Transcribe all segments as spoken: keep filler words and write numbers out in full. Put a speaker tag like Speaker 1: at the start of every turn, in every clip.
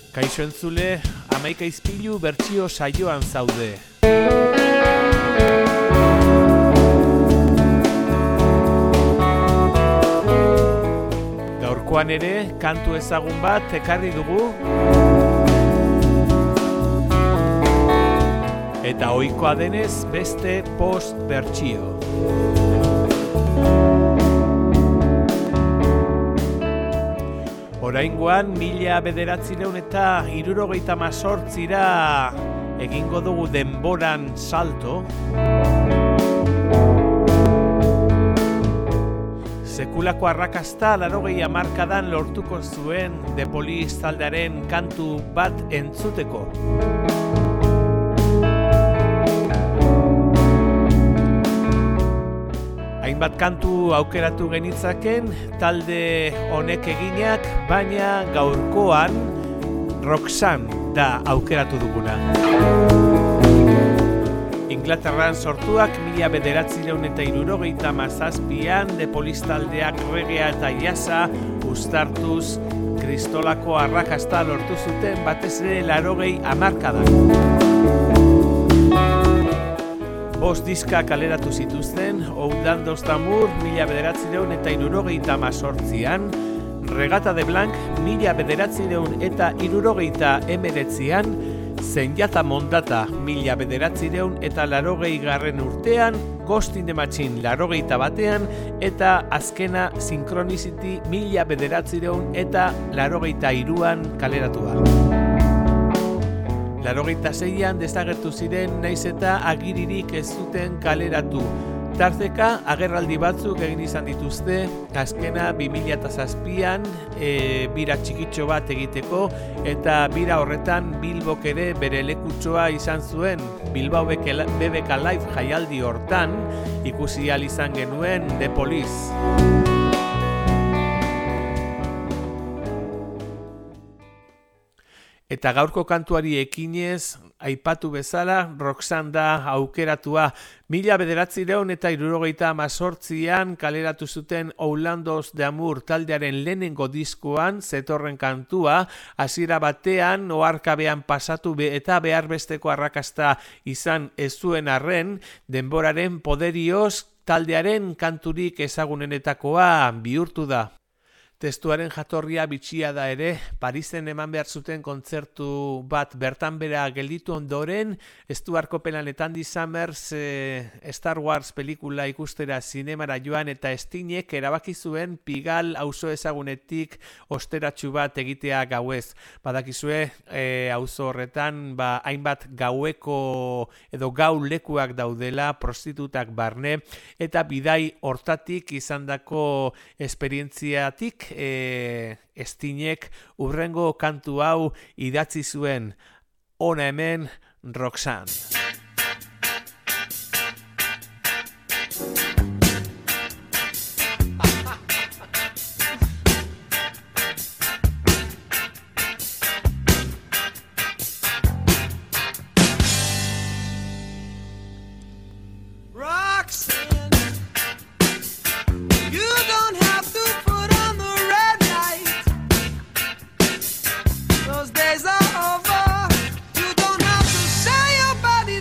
Speaker 1: Kaixo entzule, hamaika izpilu bertsio saioan zaude. Gaurkoan ere, kantu ezagun bat ekarri dugu. Eta ohikoa denez, beste post bertsio. Oraingoan, mila bederatzireun eta hirurogeita hamazortzira egingo dugu denboran salto. Sekulako arrakasta laurogei hamarkadan lortuko zuen The Police taldearen kantu bat entzuteko. Hainbat kantu aukeratu genitzaken, talde honek eginak, baina gaurkoan Roxanne da aukeratu duguna. Inglaterran sortuak mila bederatzireun eta hirurogeita hamazazpian The Police taldeak reggaea eta jazza uztartuz kristolako arrakasta lortu zuten batez ere laurogei hamarkadan. Bost diska kaleratu zituzten, Outland of Tamur mila bederatzireun eta hirurogeita hamazortzian, Regata de Blanc mila bederatzireun eta hirurogeita hemeretzian, Zenjata Mondata mila bederatzireun eta laurogei garren urtean, Ghost in the Machine laurogeita batean, eta azkena Synchronicity mila bederatzireun eta laurogeita hiruan kaleratua. Laurogeita seian desagertu ziren naiz eta agiririk ez zuten kaleratu. Tarteka agerraldi batzuk egin izan dituzte, azkena bi mila zazpian e, bira txikitxo bat egiteko, eta bira horretan Bilbok ere bere lekutxoa izan zuen. Bilbao B B K Live jaialdi hortan ikusi ahal izan genuen The Police. Eta gaurko kantuari ekinez, aipatu bezala, Roxanne da aukeratua. Mila bederatzireun eta hirurogeita hamazortzian kaleratu zuten Outlandos de Amur taldearen lehenengo diskoan zetorren kantua, hasiera batean oharkabean pasatu be eta behar besteko arrakasta izan ez zuen arren, denboraren poderioz taldearen kanturik ezagunenetakoa bihurtu da. Testuaren jatorria bitxia da ere, Parisen eman behar zuten kontzertu bat bertan bera gelditu ondoren, Stuart Copeland eta Andy Summers e, Star Wars pelikula ikustera zinemara joan eta Stinek erabaki zuen Pigal auzo ezagunetik osteratsu bat egitea gauez. Badakizue e, auzo horretan ba, hainbat gaueko edo gau lekuak daudela prostitutak barne, eta bidai hortatik izandako esperientziatik E, Stinek urrengo kantu hau idatzi zuen. Hona hemen Roxanne.
Speaker 2: Days are over. You don't have to say your body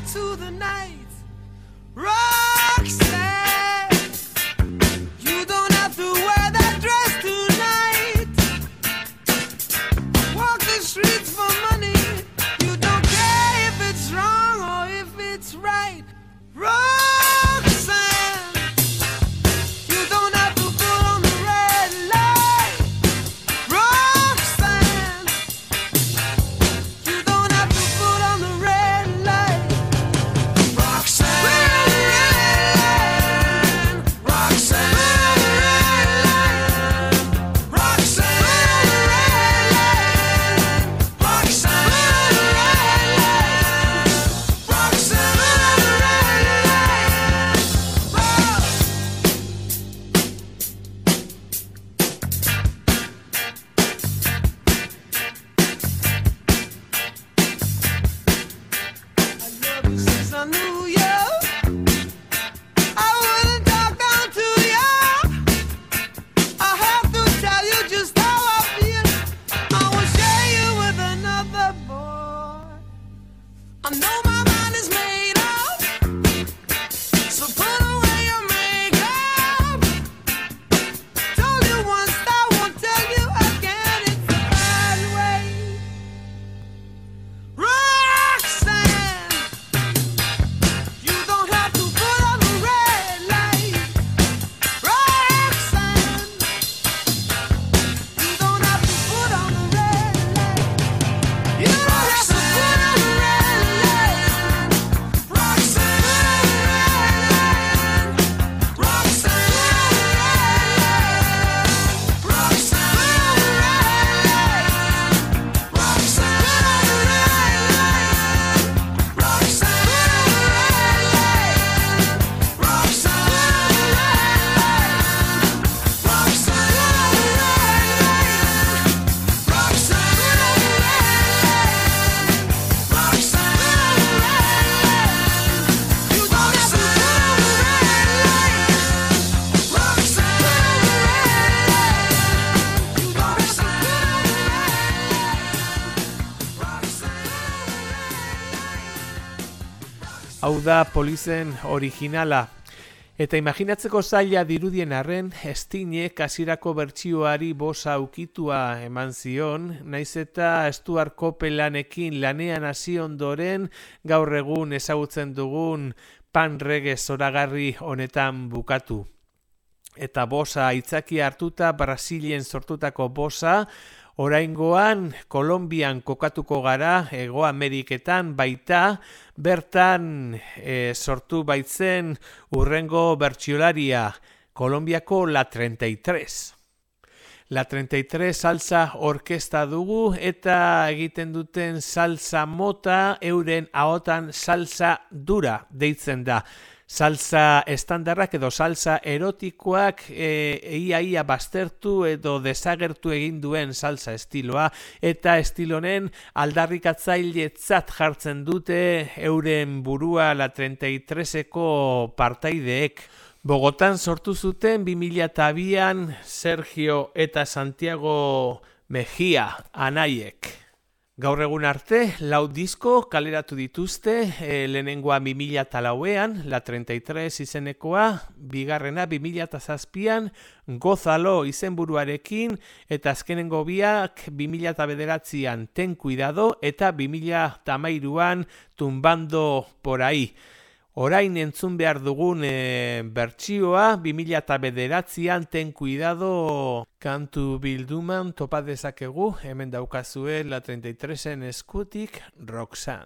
Speaker 1: Hau da Polizen originala. Eta imaginatzeko zaila dirudien arren, Stinek hasierako bertsioari bosa ukitua eman zion, naiz eta Stuart Copelandekin lanean hasi ondoren, gaur egun ezagutzen dugun pan reggae zoragarri honetan bukatu. Eta bosa aitzakia hartuta Brasilien sortutako bosa, oraingoan Kolonbian kokatuko gara, Hego Ameriketan baita, bertan e, sortu baitzen urrengo bertsiolaria, Kolonbiako La treinta y tres. La treinta y tres salsa orkesta dugu eta egiten duten salsa mota euren ahotan salsa dura deitzen da. Salsa estandarrak edo salsa erotikoak e, ia ia baztertu edo desagertu egin duen salsa estiloa eta estilonen aldarrikatzailetzat jartzen dute euren burua La treinta y treseko partaideek. Bogotan sortu zuten bi mila bian Sergio eta Santiago Mejia anaiek. Gaur egun arte, lau disko kaleratu dituzte, e, lehenengoa bi mila lauean, La treinta y tres izenekoa, bigarrena bi mila zazpian, Gozalo izenburuarekin, eta azkenengo biak bi mila bederatzian Ten Cuidado, eta bi mila hamairuan Tumbando por ahí. Orain entzun behar dugun e, bertsioa, bi mila bederatzian Ten Cuidado kantu bilduman topa dezakegu, hemen daukazue La treinta y tresen eskutik Roxanne.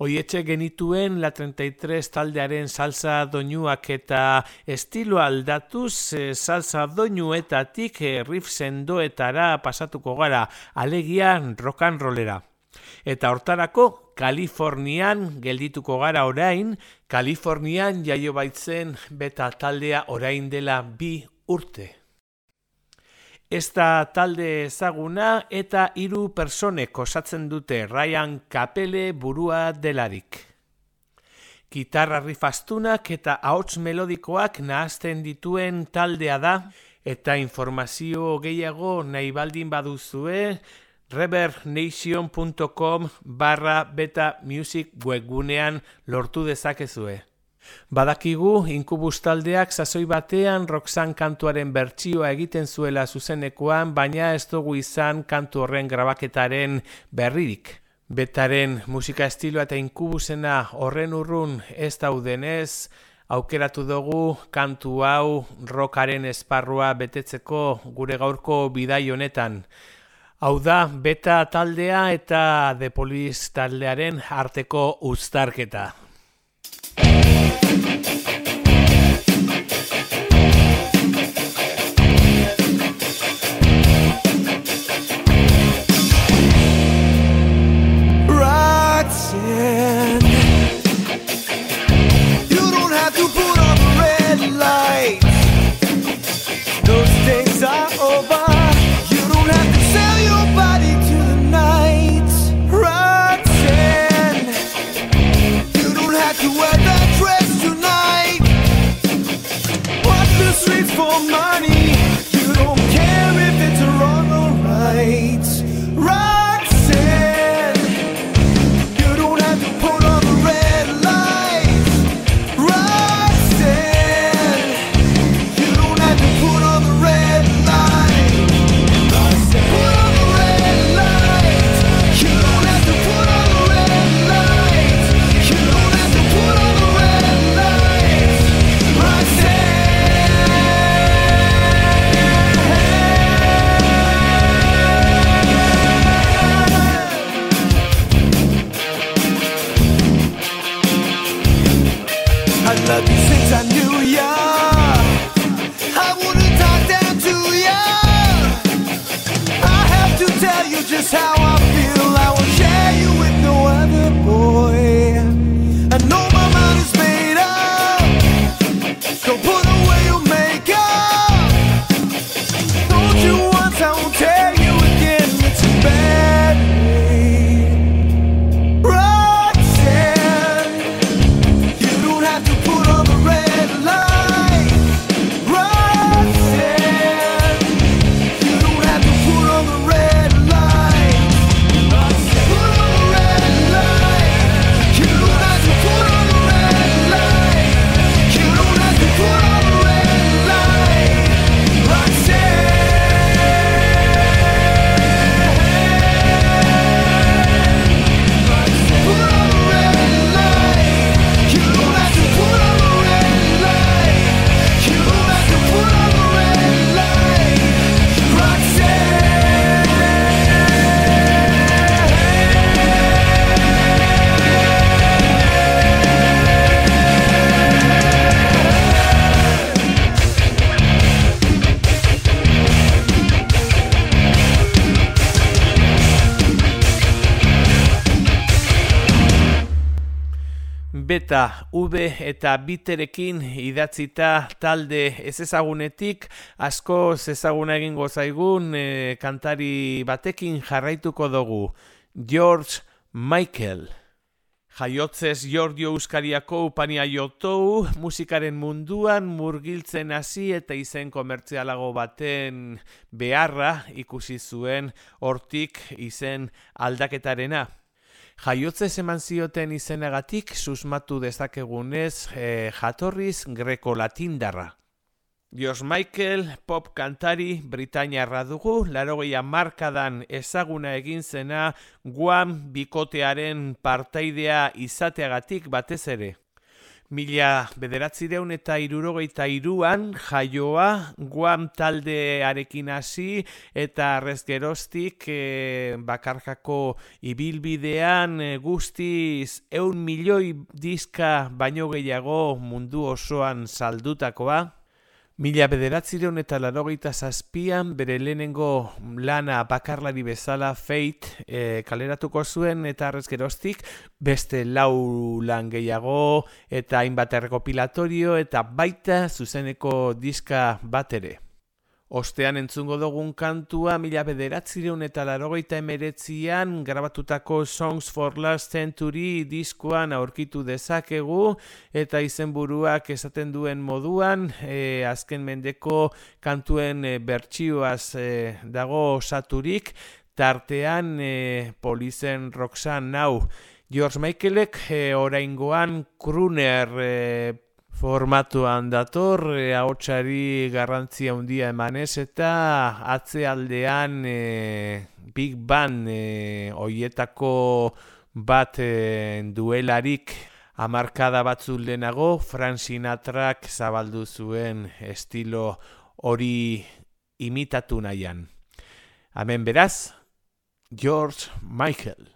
Speaker 1: Oietxe genituen La treinta y tres taldearen salsa doinuak eta estilo aldatuz e, salsa doinuetatik e, riff sendoetara pasatuko gara, alegia rock and rollera. Eta hortarako Kalifornian geldituko gara orain, Kalifornian jaio baitzen Beta taldea orain dela bi urte. Ez da talde ezaguna eta hiru pertsonek osatzen dute Ryan Capelle burua delarik. Gitarra riff astunak eta ahots melodikoak nahazten dituen taldea da, eta informazio gehiago nahi baldin baduzue, reverbnation punto com barra beta music webgunean lortu dezakezue. Badakigu Incubus taldeak sasoi batean Roxanne kantuaren bertsioa egiten zuela zuzenekoan, baina ez dugu izan kantu horren grabaketaren berririk. Betaren musika estiloa eta Incubusena horren urrun ez daudenez, aukeratu dugu kantu hau rockaren esparrua betetzeko gure gaurko bidai honetan. Hau da Beta taldea eta The Police taldearen arteko uztarketa.
Speaker 2: Roxanne, you don't have to put on the red lights. Those days are over. You don't have to sell your body to the night. Roxanne, you don't have to wear that dress tonight. Walk the streets for money. You don't care if it's wrong or right. Roxanne, you don't have to put on the red lights. Roxanne, you don't have to put on the red lights. Roxanne, put on the red lights. You don't have to put on the red lights. You don't have to put on the red lights. Roxanne. I love you since I knew ya. I wouldn't talk down to ya. I have to tell you just how I feel. I won't share you with no other boy. I know my mind is made up, so put away your makeup. Told you once, I won't tell you again. It's a bad way. Roxanne, you don't have to put on the red light. Roxanne, you don't have to put on the red light. Put on the red light. You don't have to put on the red light. You don't have to put on the red light. Roxanne, put on the red light. You don't have to put on the red light. You don't have to put on the red light. Roxanne.
Speaker 1: Beta, V eta biterekin idatzita talde ez ezagunetik, asko ezaguna egingo zaigun e, kantari batekin jarraituko dugu, George Michael. Jaiotzez Giorgio Euskariako upania jotou, musikaren munduan murgiltzen hasi eta izen komertzialago baten beharra ikusi zuen, hortik izen aldaketarena. Jaiotzez eman zioten izenagatik susmatu dezakegunez e, jatorriz greko-latindarra. George Michael pop kantari britainiarra dugu, laurogei hamarkadan ezaguna egin zena Guam bikotearen partaidea izateagatik batez ere. Mila bederatzireun eta hirurogeita hiruan jaioa, Guam taldearekin hasi eta arrez geroztik e, bakarkako ibilbidean e, guztiz eun milioi diska baino gehiago mundu osoan saldutakoa. Mila bederatzireun eta laurogeita zazpian bere lehenengo lana bakarlari bezala Fate e, kaleratuko zuen eta arrez geroztik beste lau lan gehiago eta hainbat errekopilatorio eta baita zuzeneko diska bat ere. Ostean entzungo dugun kantua mila bederatzireun eta laurogeita emeretzian grabatutako Songs for Last Century diskoan aurkitu dezakegu eta izenburuak esaten duen moduan e, azken mendeko kantuen e, bertsioaz e, dago osaturik, tartean e, Polizen Roxanne Now. George Michaelek e, oraingoan crooner e, formatuan dator, e, ahotsari garrantzia handia emanez eta atzealdean e, Big Band e, oietako bat e, duelarik hamarkada batzuk lehenago Frank Sinatrak zabaldu zuen estilo hori imitatu nahian. Hemen beraz, George Michael.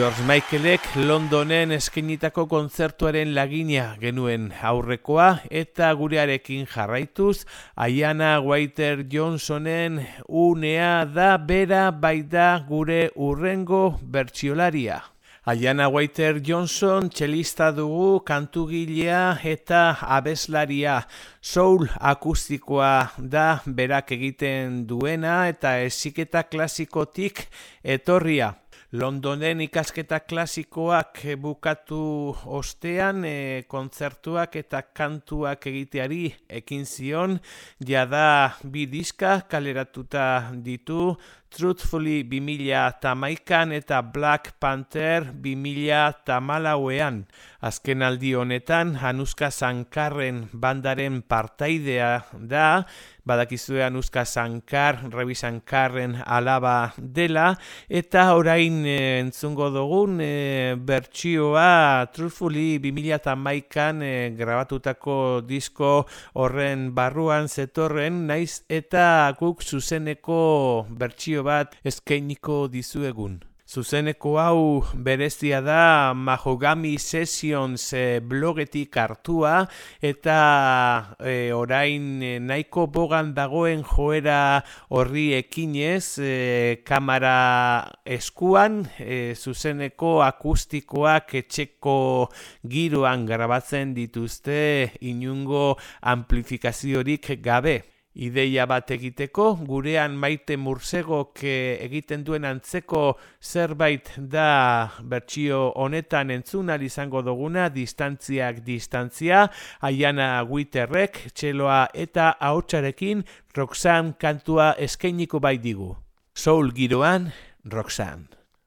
Speaker 1: George Michaelek Londonen eskainitako kontzertuaren lagina genuen aurrekoa eta gurearekin jarraituz, Ayanna Whither-Johnsonen unea da bera baita gure urrengo bertsiolaria. Ayanna Whither-Johnson txelista dugu, kantugilea eta abeslaria. Soul akustikoa da berak egiten duena eta heziketa klasikotik etorria. Londonen ikasketa klasikoak bukatu ostean e, kontzertuak eta kantuak egiteari ekin zion, jada bi diska kaleratuta ditu, Truthfully bi mila hamaikan eta Black Panther bi mila hamalauean. Azken aldi honetan, Anuska Sankarren bandaren partaidea da, badakizue Anuska Sankar, Ravi Sankarren alaba dela, eta orain e, entzungo dugun e, bertsioa Truthfully bi mila hamaikan e, grabatutako disko horren barruan zetorren, naiz eta guk zuzeneko bertsio bat eskainiko dizuegun. Zuzeneko hau berezia da Mahogany Sessions e, blogetik hartua eta e, orain e, nahiko bogan dagoen joera horri ekinez, e, kamera eskuan, e, zuzeneko akustikoak etxeko giroan grabatzen dituzte inungo amplifikaziorik gabe. Ideia bat egiteko, gurean Maite Mursegok egiten duen antzeko zerbait da bertsio honetan entzun ahal izango duguna, distantziak distantzia, Ayanna Whitherrek txeloa eta ahotsarekin Roxanne kantua eskainiko baitigu. Soul giroan, Roxanne.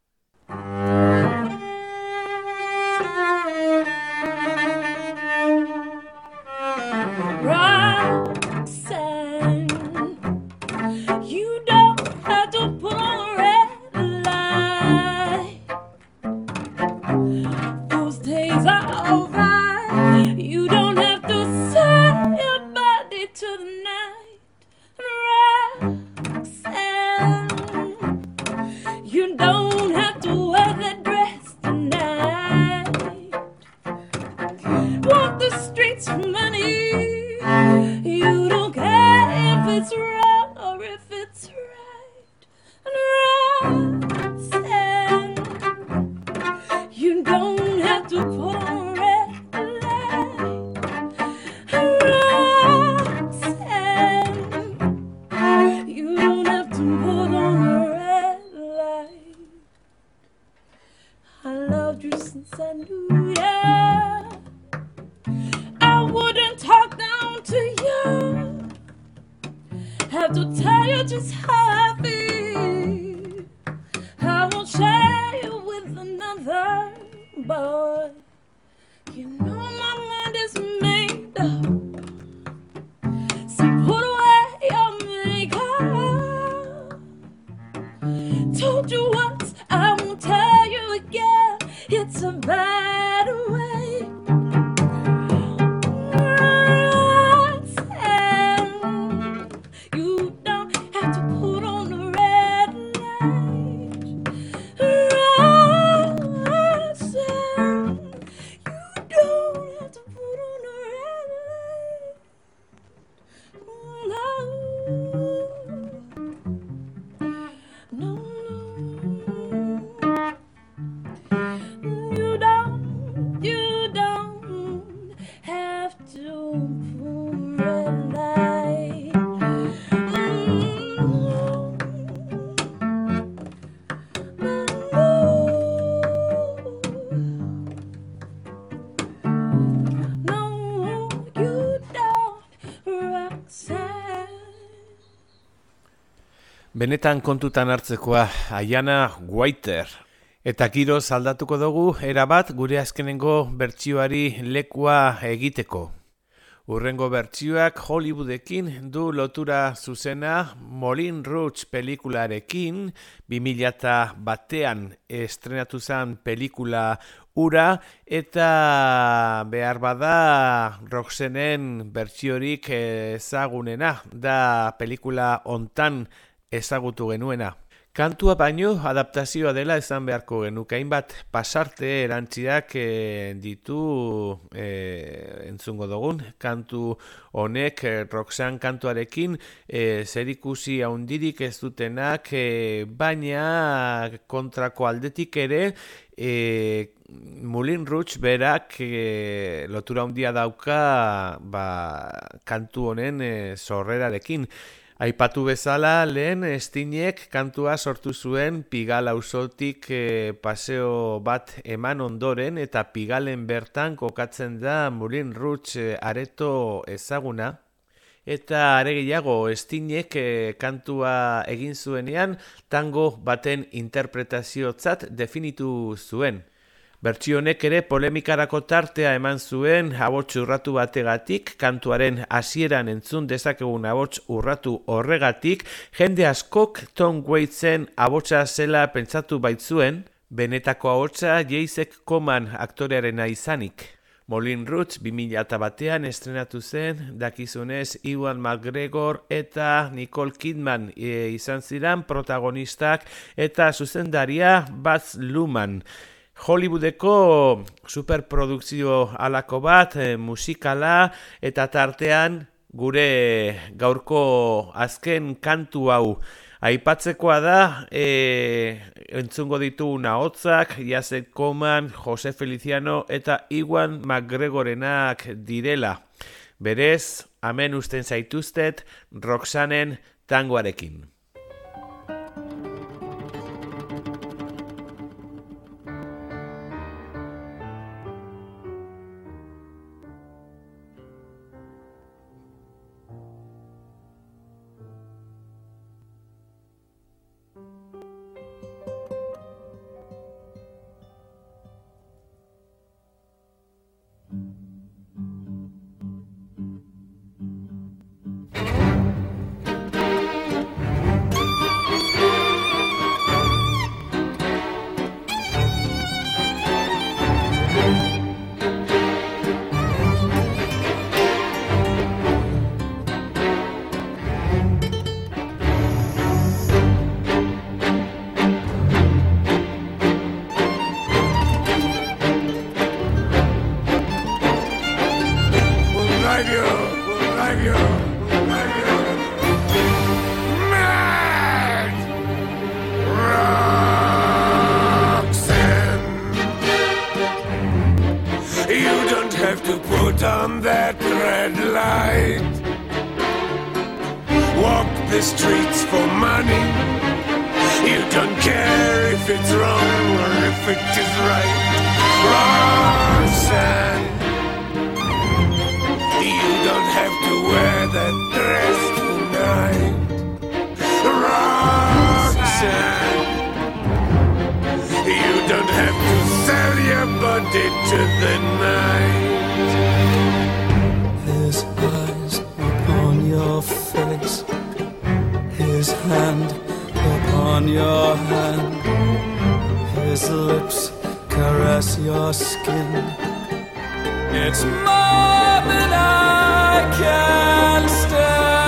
Speaker 1: Benetan kontutan hartzekoa, Ayanna Whither. Eta giroz aldatuko dugu, erabat gure azkenengo bertsioari lekua egiteko. Urrengo bertsioak Hollywoodekin du lotura zuzena, Moulin Rouge pelikularekin, bi mila batean estrenatu zen pelikula ura, eta behar bada Roxannen bertsiorik ezagunena, da pelikula hontan ezagutu genuena. Kantua baino adaptazioa dela esan beharko genuke, hainbat pasarte erantziak e, ditu e, entzungo dugun. Kantu honek e, Roxanne kantuarekin e, zerikusi handirik ez dutenak, e, baina kontrako aldetik ere e, Moulin Rouge berak e, lotura handia dauka ba, kantu honen e, sorrerarekin. Aipatu bezala, lehen Stinek kantua sortu zuen Pigalle auzotik e, paseo bat eman ondoren eta Pigalen bertan kokatzen da Moulin Rouge areto ezaguna. Eta are gehiago, Stinek e, kantua egin zuenean tango baten interpretaziotzat definitu zuen. Bertsio honek ere polemikarako tartea eman zuen ahots urratu bategatik, kantuaren hasieran entzun dezakegun ahots urratu horregatik, jende askok Tom Waitsen ahotsa zela pentsatu baitzuen, benetako ahotsa Jason Coman aktorearena izanik. Moulin Rouge bi mila batean estrenatu zen, dakizunez Ewan McGregor eta Nicole Kidman e, izan ziren protagonistak eta zuzendaria Baz Luhrmann. Hollywoodeko superprodukzio alako bat, e, musikala eta tartean gure gaurko azken kantu hau. Aipatzekoa da, e, entzungo ditugun ahotzak, Jason Coman, Jose Feliciano eta Ewan McGregorenak direla. Berez, hemen uzten zaituztet Roxannen tangoarekin.
Speaker 2: The streets for money. You don't care if it's wrong or if it is right. Roxanne, you don't have to wear that dress tonight. Roxanne, you don't have to sell your body to the night.
Speaker 3: His eyes upon your face, his hand upon your hand, his lips caress your skin. It's more than I can stand.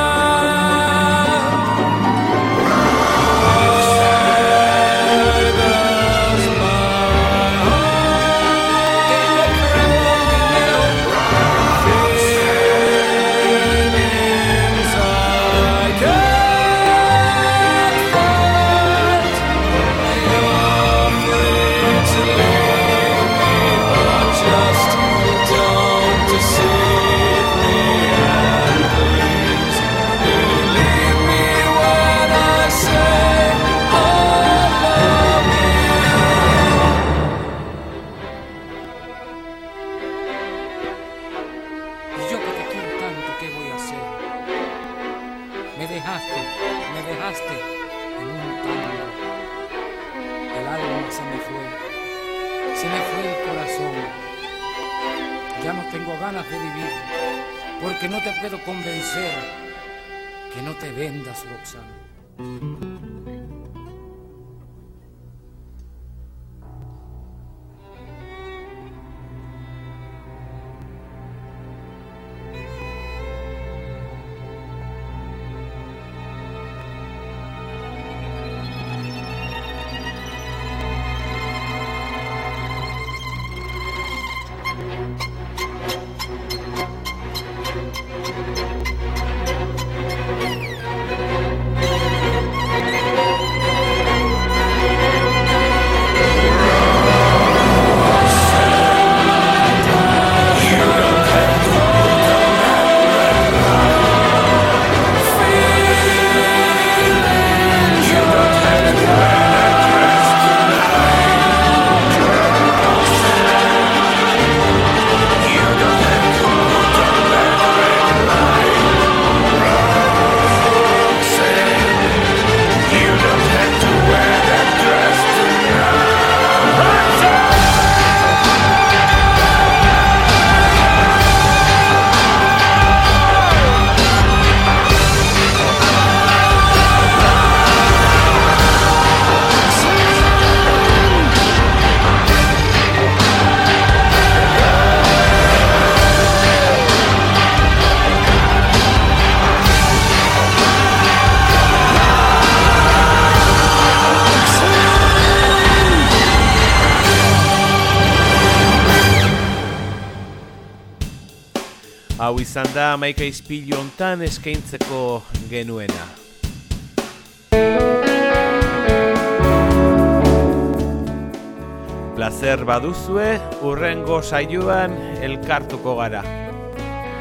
Speaker 4: Porque no te puedo convencer que no te vendas, Roxanne.
Speaker 1: Hau izan da hamaika ispilu hontan eskaintzeko genuena. Plazer baduzue, hurrengo saioan elkartuko gara.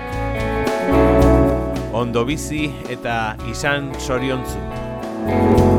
Speaker 1: Ondo bizi eta izan zoriontsu.